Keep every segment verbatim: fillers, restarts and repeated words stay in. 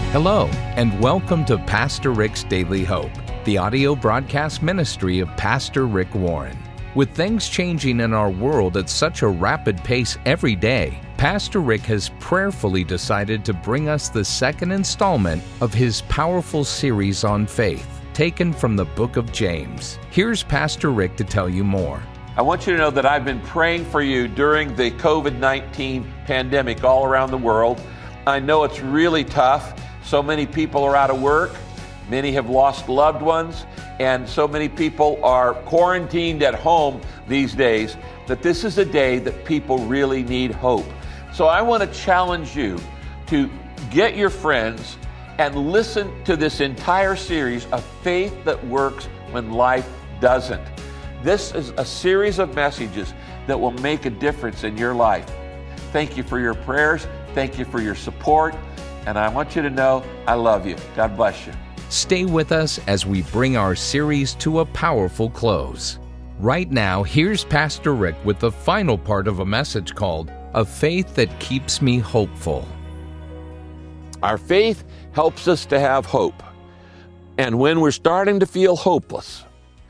Hello, and welcome to Pastor Rick's Daily Hope, the audio broadcast ministry of Pastor Rick Warren. With things changing in our world at such a rapid pace every day, Pastor Rick has prayerfully decided to bring us the second installment of his powerful series on faith, taken from the book of James. Here's Pastor Rick to tell you more. I want you to know that I've been praying for you during the covid nineteen pandemic all around the world. I know it's really tough. So many people are out of work. Many have lost loved ones. And so many people are quarantined at home these days that this is a day that people really need hope. So I want to challenge you to get your friends and listen to this entire series of faith that works when life doesn't. This is a series of messages that will make a difference in your life. Thank you for your prayers. Thank you for your support. And I want you to know I love you. God bless you. Stay with us as we bring our series to a powerful close. Right now, here's Pastor Rick with the final part of a message called A Faith That Keeps Me Hopeful. Our faith helps us to have hope. And when we're starting to feel hopeless,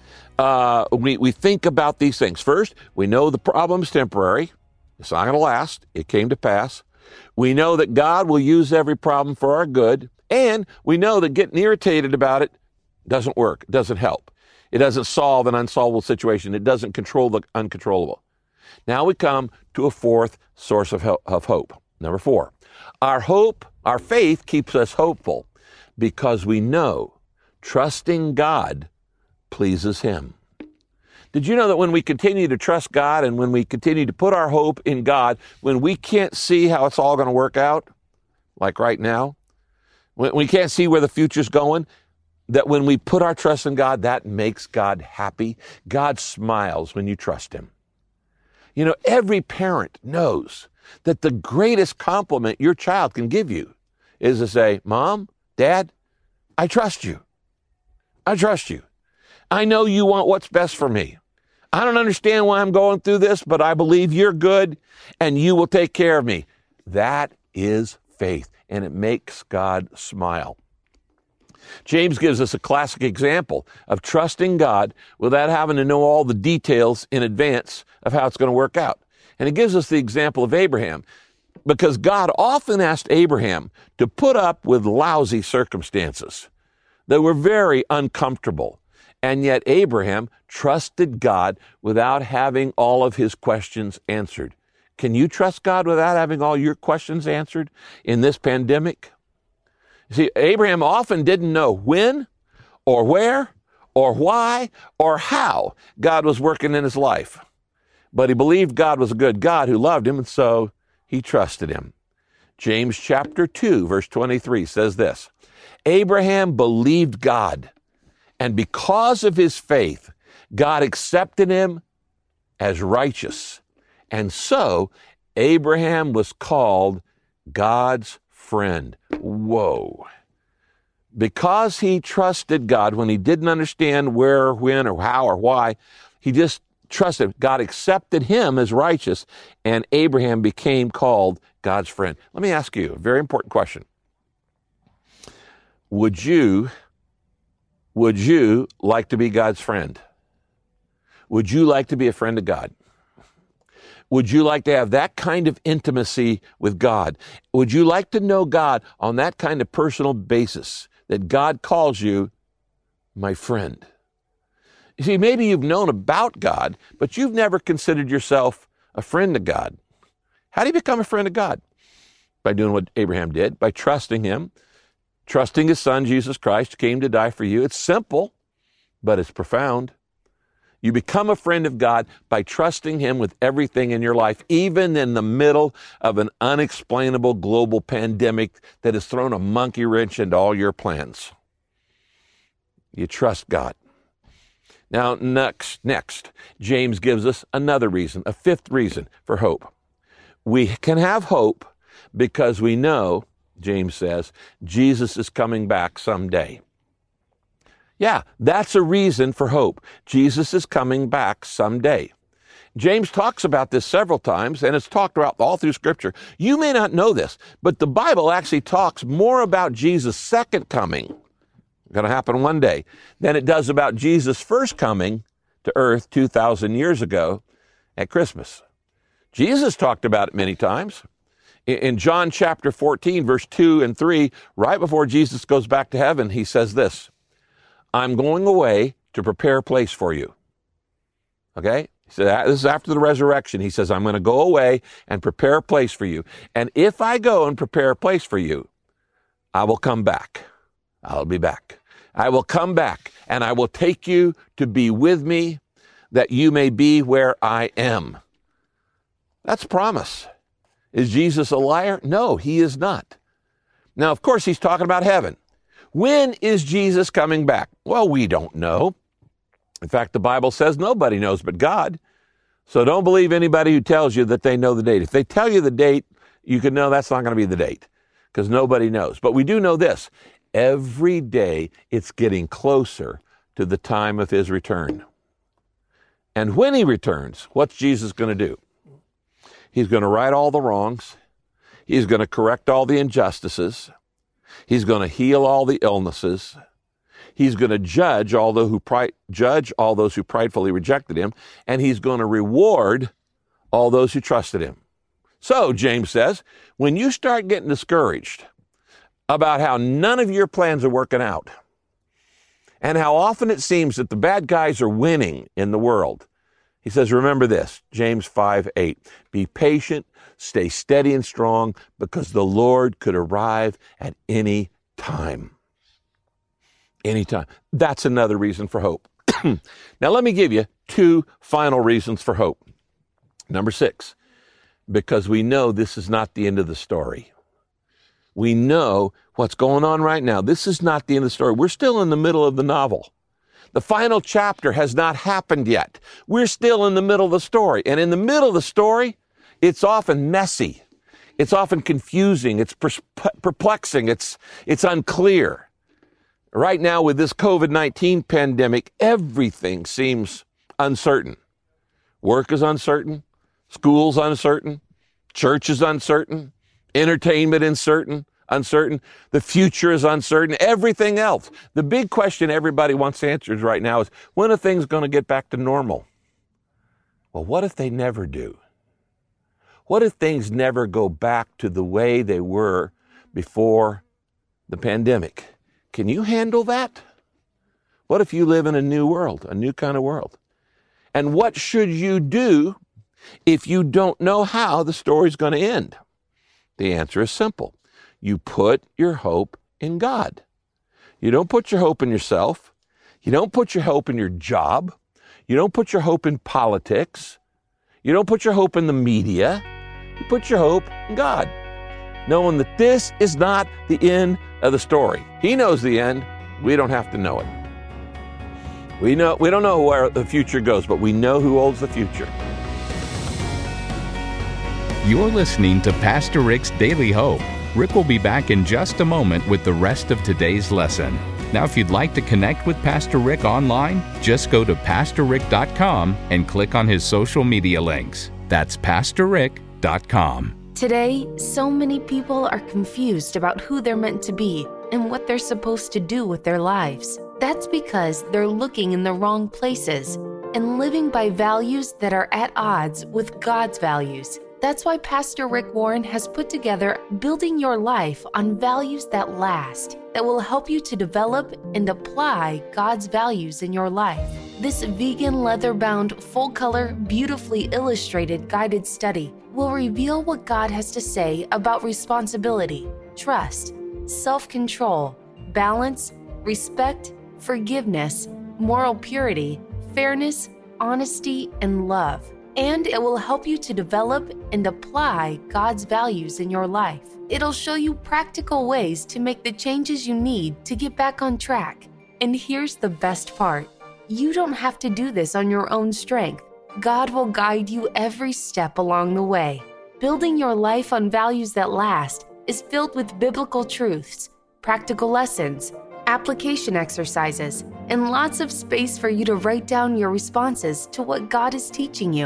uh, we, we think about these things. First, we know the problem's temporary. It's not going to last. It came to pass. We know that God will use every problem for our good, and we know that getting irritated about it doesn't work, it doesn't help. It doesn't solve an unsolvable situation. It doesn't control the uncontrollable. Now we come to a fourth source of, ho- of hope. Number four, our hope, our faith keeps us hopeful because we know trusting God pleases Him. Did you know that when we continue to trust God and when we continue to put our hope in God, when we can't see how it's all going to work out, like right now, when we can't see where the future's going, that when we put our trust in God, that makes God happy. God smiles when you trust Him. You know, every parent knows that the greatest compliment your child can give you is to say, Mom, Dad, I trust you. I trust you. I know you want what's best for me. I don't understand why I'm going through this, but I believe you're good and you will take care of me. That is faith, and it makes God smile. James gives us a classic example of trusting God without having to know all the details in advance of how it's going to work out. And it gives us the example of Abraham, because God often asked Abraham to put up with lousy circumstances that were very uncomfortable. And yet Abraham trusted God without having all of his questions answered. Can you trust God without having all your questions answered in this pandemic? See, Abraham often didn't know when or where or why or how God was working in his life. But he believed God was a good God who loved him, and so he trusted him. James chapter two, verse twenty-three says this, Abraham believed God, and because of his faith, God accepted him as righteous. And so Abraham was called God's friend. Whoa. Because he trusted God when he didn't understand where or when or how or why, he just trusted. God accepted him as righteous, and Abraham became called God's friend. Let me ask you a very important question. Would you Would you like to be God's friend? Would you like to be a friend of God? Would you like to have that kind of intimacy with God? Would you like to know God on that kind of personal basis that God calls you my friend? You see, maybe you've known about God, but you've never considered yourself a friend of God. How do you become a friend of God? By doing what Abraham did, by trusting Him. Trusting His Son, Jesus Christ, came to die for you. It's simple, but it's profound. You become a friend of God by trusting Him with everything in your life, even in the middle of an unexplainable global pandemic that has thrown a monkey wrench into all your plans. You trust God. Now, next, next, James gives us another reason, a fifth reason for hope. We can have hope because we know, James says, Jesus is coming back someday. Yeah, that's a reason for hope. Jesus is coming back someday. James talks about this several times, and it's talked about all through Scripture. You may not know this, but the Bible actually talks more about Jesus' second coming, going to happen one day, than it does about Jesus' first coming to earth two thousand years ago at Christmas. Jesus talked about it many times. In John chapter fourteen, verse two and three, right before Jesus goes back to heaven, he says this, I'm going away to prepare a place for you. Okay? He said, this is after the resurrection. He says, I'm going to go away and prepare a place for you. And if I go and prepare a place for you, I will come back. I'll be back. I will come back and I will take you to be with me that you may be where I am. That's a promise. Is Jesus a liar? No, he is not. Now, of course, he's talking about heaven. When is Jesus coming back? Well, we don't know. In fact, the Bible says nobody knows but God. So don't believe anybody who tells you that they know the date. If they tell you the date, you can know that's not going to be the date because nobody knows. But we do know this. Every day it's getting closer to the time of his return. And when he returns, what's Jesus going to do? He's going to right all the wrongs. He's going to correct all the injustices. He's going to heal all the illnesses. He's going to judge all those who pri- judge all those who pridefully rejected him, and he's going to reward all those who trusted him. So, James says, when you start getting discouraged about how none of your plans are working out, and how often it seems that the bad guys are winning in the world, he says, remember this, James five eight, be patient, stay steady and strong, because the Lord could arrive at any time. Anytime. That's another reason for hope. Now, let me give you two final reasons for hope. Number six, because we know this is not the end of the story. We know what's going on right now. This is not the end of the story. We're still in the middle of the novel. The final chapter has not happened yet. We're still in the middle of the story. And in the middle of the story, it's often messy. It's often confusing. It's perplexing. It's, it's unclear. Right now, with this covid nineteen pandemic, everything seems uncertain. Work is uncertain. School's uncertain. Church is uncertain. Entertainment uncertain. Uncertain. The future is uncertain. Everything else. The big question everybody wants answers right now is, when are things going to get back to normal? Well, what if they never do? What if things never go back to the way they were before the pandemic? Can you handle that? What if you live in a new world, a new kind of world? And what should you do if you don't know how the story's going to end? The answer is simple. You put your hope in God. You don't put your hope in yourself. You don't put your hope in your job. You don't put your hope in politics. You don't put your hope in the media. You put your hope in God, knowing that this is not the end of the story. He knows the end. We don't have to know it. We know we don't know where the future goes, but we know who holds the future. You're listening to Pastor Rick's Daily Hope. Rick will be back in just a moment with the rest of today's lesson. Now, if you'd like to connect with Pastor Rick online, just go to pastor rick dot com and click on his social media links. That's pastor rick dot com. Today, so many people are confused about who they're meant to be and what they're supposed to do with their lives. That's because they're looking in the wrong places and living by values that are at odds with God's values. That's why Pastor Rick Warren has put together Building Your Life on Values That Last, that will help you to develop and apply God's values in your life. This vegan leather-bound, full-color, beautifully illustrated guided study will reveal what God has to say about responsibility, trust, self-control, balance, respect, forgiveness, moral purity, fairness, honesty, and love. And it will help you to develop and apply God's values in your life. It'll show you practical ways to make the changes you need to get back on track. And here's the best part. You don't have to do this on your own strength. God will guide you every step along the way. Building Your Life on Values That Last is filled with biblical truths, practical lessons, application exercises, and lots of space for you to write down your responses to what God is teaching you.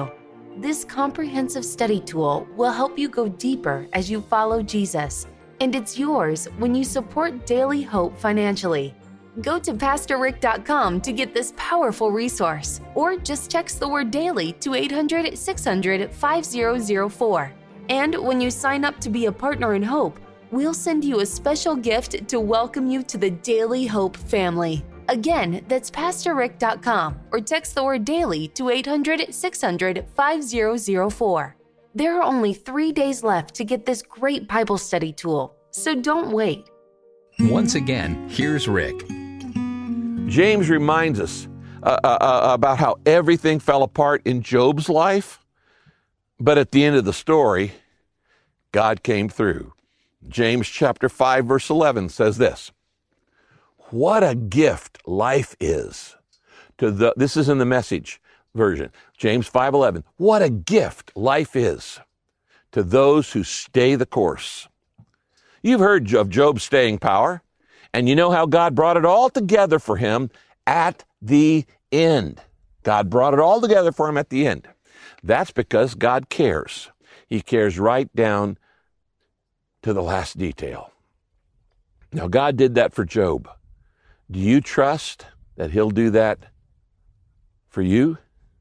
This comprehensive study tool will help you go deeper as you follow Jesus, and it's yours when you support Daily Hope financially. Go to pastor rick dot com to get this powerful resource, or just text the word DAILY to eight hundred, six hundred, five zero zero four. And when you sign up to be a partner in Hope, we'll send you a special gift to welcome you to the Daily Hope family. Again, that's pastor rick dot com, or text the word DAILY to eight hundred, six hundred, five zero zero four. There are only three days left to get this great Bible study tool, so don't wait. Once again, here's Rick. James reminds us uh, uh, about how everything fell apart in Job's life, but at the end of the story, God came through. James chapter five, verse eleven says this: what a gift life is to the, this is in the Message version, James five eleven. What a gift life is to those who stay the course. You've heard of Job's staying power, and you know how God brought it all together for him at the end. God brought it all together for him at the end. That's because God cares. He cares right down to the last detail. Now, God did that for Job. Do you trust that he'll do that for you?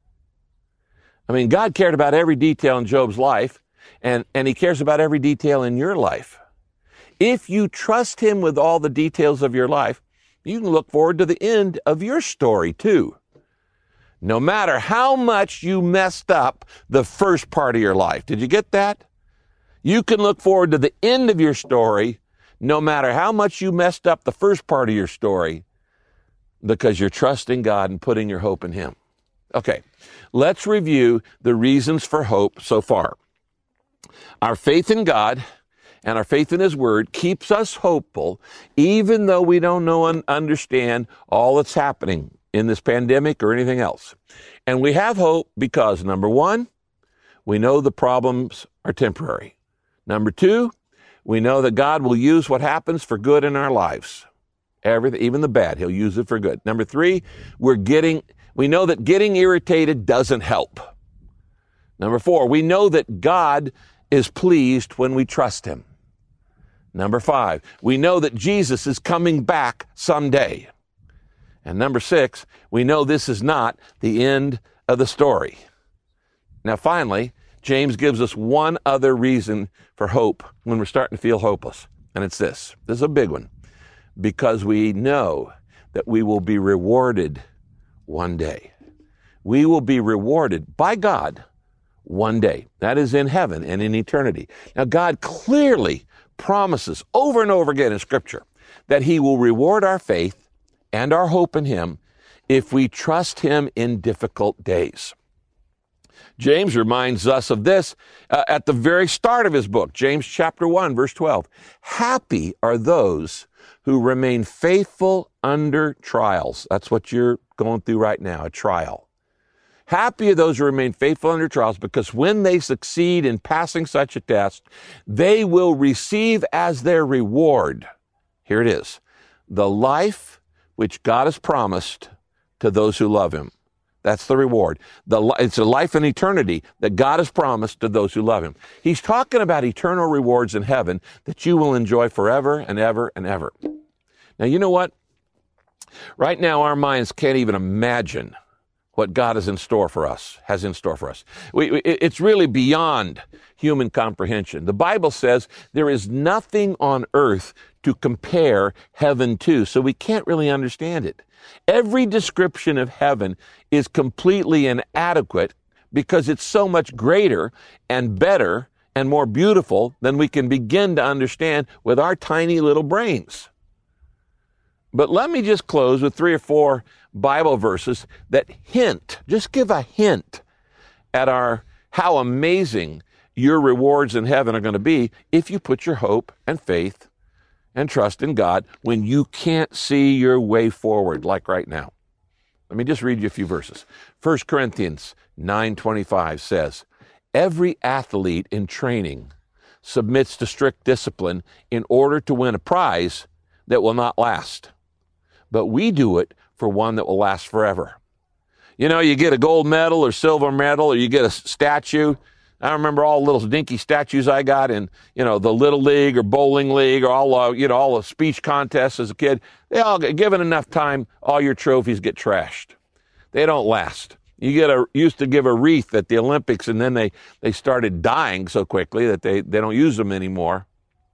I mean, God cared about every detail in Job's life, and, and he cares about every detail in your life. If you trust him with all the details of your life, you can look forward to the end of your story too. No matter how much you messed up the first part of your life. Did you get that? You can look forward to the end of your story no matter how much you messed up the first part of your story, because you're trusting God and putting your hope in him. Okay, let's review the reasons for hope so far. Our faith in God and our faith in his word keeps us hopeful, even though we don't know and understand all that's happening in this pandemic or anything else. And we have hope because, number one, we know the problems are temporary. Number two, we know that God will use what happens for good in our lives. Everything, even the bad, he'll use it for good. Number three, we're getting, we know that getting irritated doesn't help. Number four, we know that God is pleased when we trust him. Number five, we know that Jesus is coming back someday. And number six, we know this is not the end of the story. Now, finally, James gives us one other reason for hope when we're starting to feel hopeless. And it's this. This is a big one. Because we know that we will be rewarded one day. We will be rewarded by God one day. That is in heaven and in eternity. Now, God clearly promises over and over again in Scripture that he will reward our faith and our hope in him if we trust him in difficult days. James reminds us of this uh, at the very start of his book, James chapter one, verse twelve. Happy are those who remain faithful under trials. That's what you're going through right now, a trial. Happy are those who remain faithful under trials, because when they succeed in passing such a test, they will receive as their reward, here it is, the life which God has promised to those who love him. That's the reward. The, it's a life in eternity that God has promised to those who love him. He's talking about eternal rewards in heaven that you will enjoy forever and ever and ever. Now, you know what? Right now, our minds can't even imagine what God is in store for us, has in store for us. We, we, it's really beyond human comprehension. The Bible says there is nothing on earth to compare heaven to, so we can't really understand it. Every description of heaven is completely inadequate because it's so much greater and better and more beautiful than we can begin to understand with our tiny little brains. But let me just close with three or four Bible verses that hint, just give a hint at our how amazing your rewards in heaven are going to be if you put your hope and faith and trust in God when you can't see your way forward, like right now. Let me just read you a few verses. First Corinthians nine twenty-five says, every athlete in training submits to strict discipline in order to win a prize that will not last. But we do it for one that will last forever. You know, you get a gold medal or silver medal, or you get a statue. I remember all the little dinky statues I got in, you know, the Little League or Bowling League or all, uh, you know, all the speech contests as a kid. They all get, given enough time, all your trophies get trashed. They don't last. You get a, used to give a wreath at the Olympics, and then they, they started dying so quickly that they, they don't use them anymore.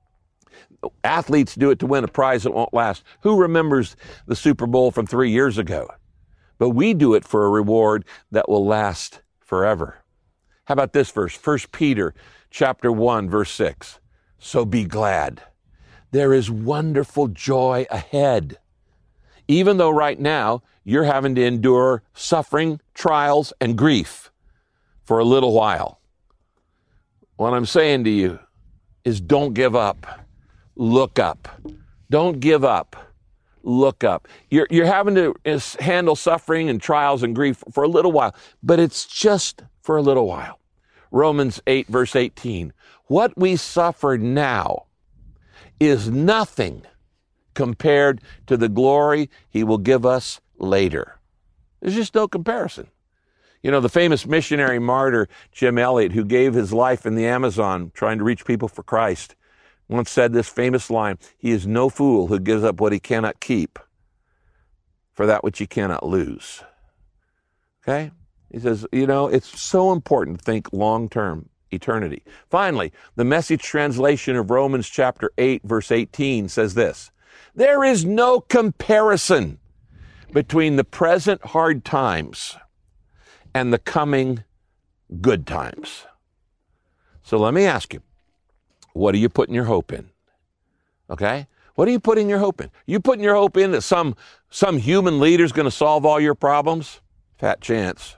Athletes do it to win a prize that won't last. Who remembers the Super Bowl from three years ago? But we do it for a reward that will last forever. How about this verse? First Peter chapter one, verse six. So be glad. There is wonderful joy ahead. Even though right now you're having to endure suffering, trials, and grief for a little while. What I'm saying to you is don't give up. Look up. Don't give up. Look up. You're, you're having to handle suffering and trials and grief for a little while, but it's just for a little while. Romans eight, verse eighteen. What we suffer now is nothing compared to the glory he will give us later. There's just no comparison. You know, the famous missionary martyr, Jim Elliot, who gave his life in the Amazon trying to reach people for Christ, once said this famous line, he is no fool who gives up what he cannot keep for that which he cannot lose. Okay? He says, you know, it's so important to think long-term, eternity. Finally, the Message translation of Romans chapter eight, verse eighteen says this, there is no comparison between the present hard times and the coming good times. So let me ask you, what are you putting your hope in? Okay? What are you putting your hope in? You putting your hope in that some, some human leader is going to solve all your problems? Fat chance.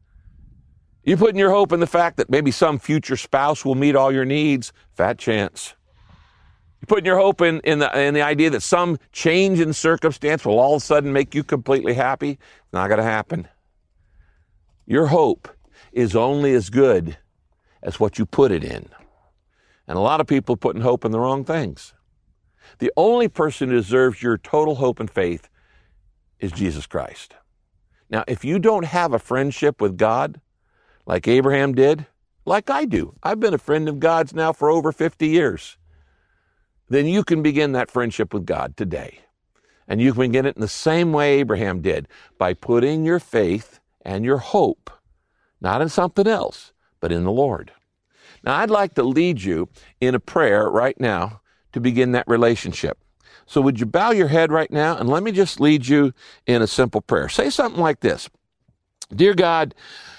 You putting your hope in the fact that maybe some future spouse will meet all your needs? Fat chance. You putting your hope in, in, the, in the idea that some change in circumstance will all of a sudden make you completely happy? It's not going to happen. Your hope is only as good as what you put it in. And a lot of people are putting hope in the wrong things. The only person who deserves your total hope and faith is Jesus Christ. Now, if you don't have a friendship with God, like Abraham did, like I do, I've been a friend of God's now for over fifty years, then you can begin that friendship with God today. And you can begin it in the same way Abraham did, by putting your faith and your hope, not in something else, but in the Lord. Now, I'd like to lead you in a prayer right now to begin that relationship. So would you bow your head right now, and let me just lead you in a simple prayer. Say something like this. Dear God,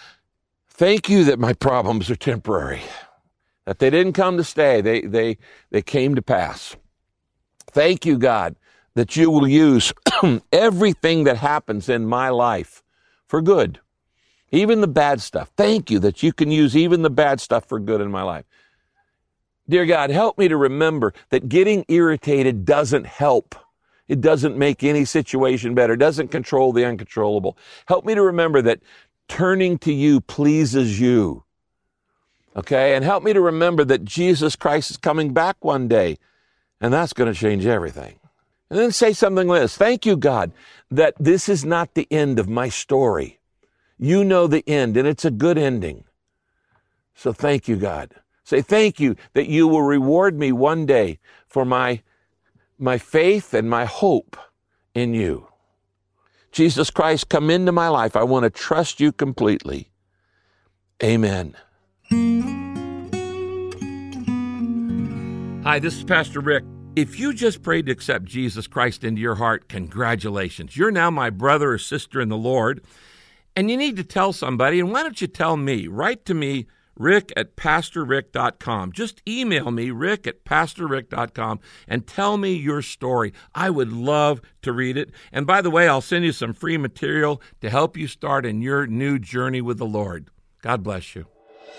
thank you that my problems are temporary, that they didn't come to stay. They, they, they came to pass. Thank you, God, that you will use everything that happens in my life for good. Even the bad stuff. Thank you that you can use even the bad stuff for good in my life. Dear God, help me to remember that getting irritated doesn't help. It doesn't make any situation better. It doesn't control the uncontrollable. Help me to remember that turning to you pleases you. Okay? And help me to remember that Jesus Christ is coming back one day, and that's going to change everything. And then say something like this. Thank you, God, that this is not the end of my story. You know the end, and it's a good ending. So thank you, God. Say thank you that you will reward me one day for my, my faith and my hope in you. Jesus Christ, come into my life. I want to trust you completely. Amen. Hi, this is Pastor Rick. If you just prayed to accept Jesus Christ into your heart, congratulations. You're now my brother or sister in the Lord. And you need to tell somebody, and why don't you tell me? Write to me, rick at pastor rick dot com. Just email me, rick at pastor rick dot com, and tell me your story. I would love to read it. And by the way, I'll send you some free material to help you start in your new journey with the Lord. God bless you.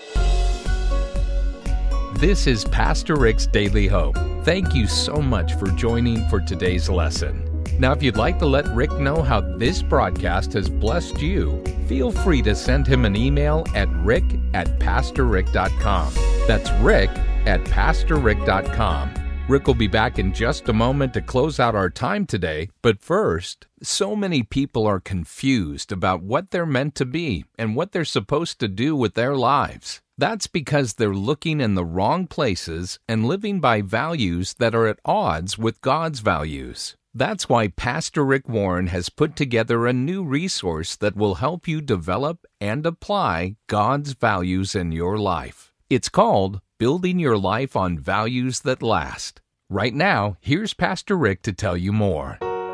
This is Pastor Rick's Daily Hope. Thank you so much for joining for today's lesson. Now, if you'd like to let Rick know how this broadcast has blessed you, feel free to send him an email at rick at pastor rick dot com. That's rick at pastor rick dot com. Rick will be back in just a moment to close out our time today, but first, so many people are confused about what they're meant to be and what they're supposed to do with their lives. That's because they're looking in the wrong places and living by values that are at odds with God's values. That's why Pastor Rick Warren has put together a new resource that will help you develop and apply God's values in your life. It's called Building Your Life on Values That Last. Right now, here's Pastor Rick to tell you more.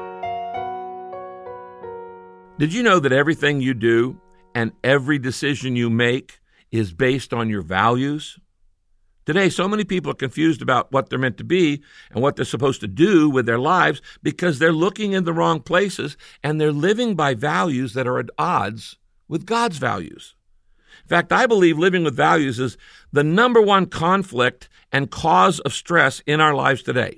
Did you know that everything you do and every decision you make is based on your values? Today, so many people are confused about what they're meant to be and what they're supposed to do with their lives because they're looking in the wrong places and they're living by values that are at odds with God's values. In fact, I believe living with values is the number one conflict and cause of stress in our lives today.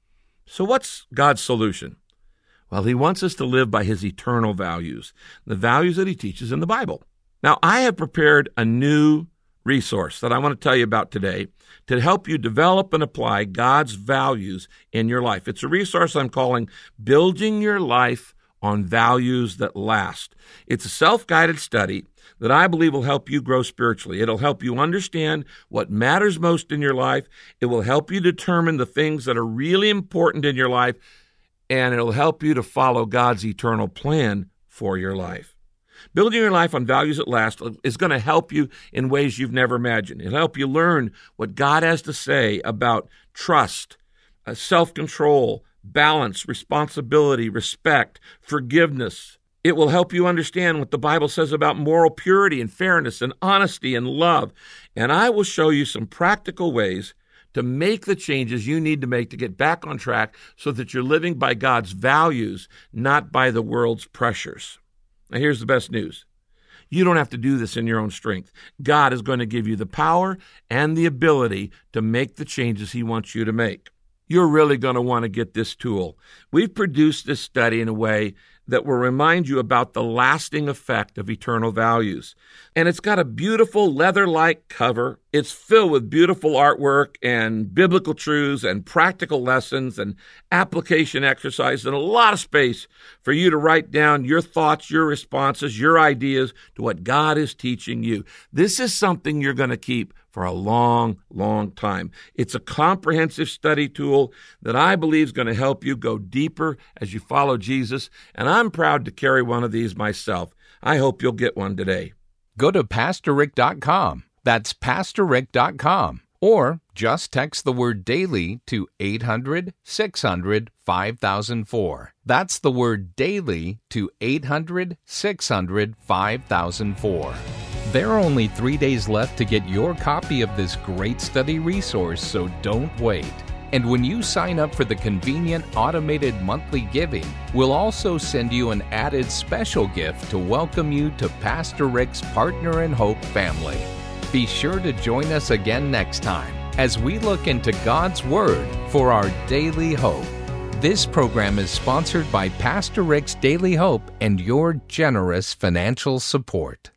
So what's God's solution? Well, He wants us to live by His eternal values, the values that He teaches in the Bible. Now, I have prepared a new resource that I want to tell you about today to help you develop and apply God's values in your life. It's a resource I'm calling Building Your Life on Values That Last. It's a self-guided study that I believe will help you grow spiritually. It'll help you understand what matters most in your life. It will help you determine the things that are really important in your life, and it'll help you to follow God's eternal plan for your life. Building Your Life on Values That Last is going to help you in ways you've never imagined. It'll help you learn what God has to say about trust, uh, self-control, balance, responsibility, respect, forgiveness. It will help you understand what the Bible says about moral purity and fairness and honesty and love. And I will show you some practical ways to make the changes you need to make to get back on track so that you're living by God's values, not by the world's pressures. Now, here's the best news. You don't have to do this in your own strength. God is going to give you the power and the ability to make the changes He wants you to make. You're really going to want to get this tool. We've produced this study in a way that will remind you about the lasting effect of eternal values. And it's got a beautiful leather-like cover. It's filled with beautiful artwork and biblical truths and practical lessons and application exercises and a lot of space for you to write down your thoughts, your responses, your ideas to what God is teaching you. This is something you're going to keep for a long, long time. It's a comprehensive study tool that I believe is going to help you go deeper as you follow Jesus, and I'm proud to carry one of these myself. I hope you'll get one today. Go to pastor rick dot com. That's pastor rick dot com. Or just text the word daily to eight hundred, six hundred, five thousand four. That's the word daily to eight hundred, six hundred, five thousand four. There are only three days left to get your copy of this great study resource, so don't wait. And when you sign up for the convenient automated monthly giving, we'll also send you an added special gift to welcome you to Pastor Rick's Partner in Hope family. Be sure to join us again next time as we look into God's Word for our daily hope. This program is sponsored by Pastor Rick's Daily Hope and your generous financial support.